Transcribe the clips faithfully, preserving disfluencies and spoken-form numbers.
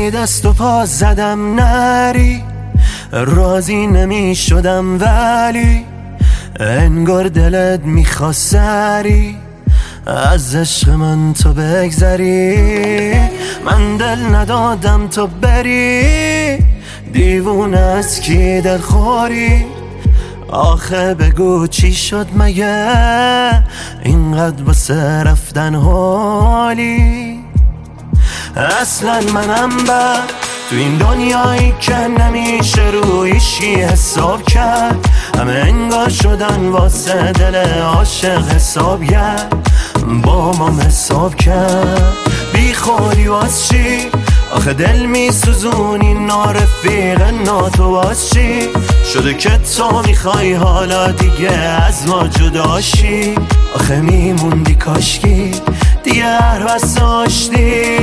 هی دست و پا زدم نری، راضی نمی شدم ولی انگار دلت میخواست سری از عشق من تو بگذری. من دل ندادم تو بری، دیوونه از کی دل خوری؟ آخه بگو چی شد مگه اینقدر واسه رفتن حالی؟ اصلا منم بد تو این دنیایی که نمیشه رویشی حساب کرد، همه انگار شدن واسه دل عاشق حسابگر با ما حساب کرد. بی خودی واس چی؟ آخه دل می سوزونی نارفیق ناتو واس چی؟ شده که تو میخوای حالا دیگه از ما جداشی. آخه میموندی کاشکی دیگه هر بس داشتی.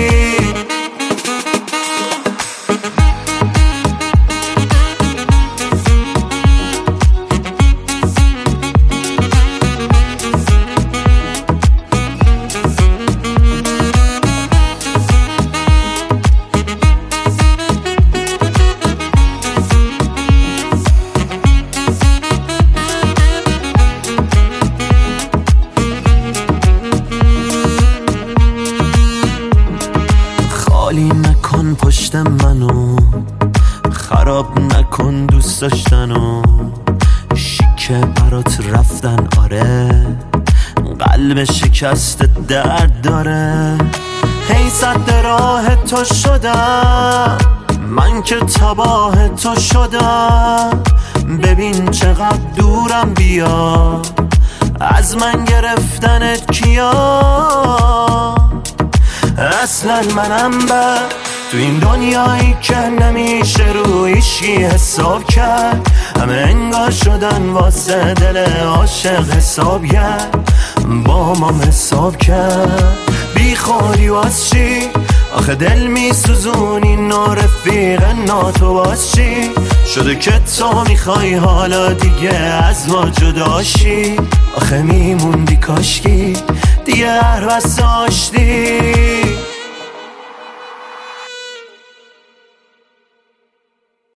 خالی نکن پشت منو، خراب نکن دوست داشتنو، شیکه برات رفتن آره، قلب شکست درد داره. هی صد راه تو شدم من که تباه تو شدم، ببین چقدر دورم بیا از من گرفتنت کیا. اصلا منم بد تو این دنیایی که نمیشه رویشی حساب کرد، همه انگار شدن واسه دل عاشق حسابگر با ما حساب کرد. بی خودی واس چی؟ آخه دل می سوزونی نارفیق ناتو واس چی؟ شده که تو میخوای حالا دیگه از ما جداشی. آخه میموندی کاشکی دیگه هر بس داشتی.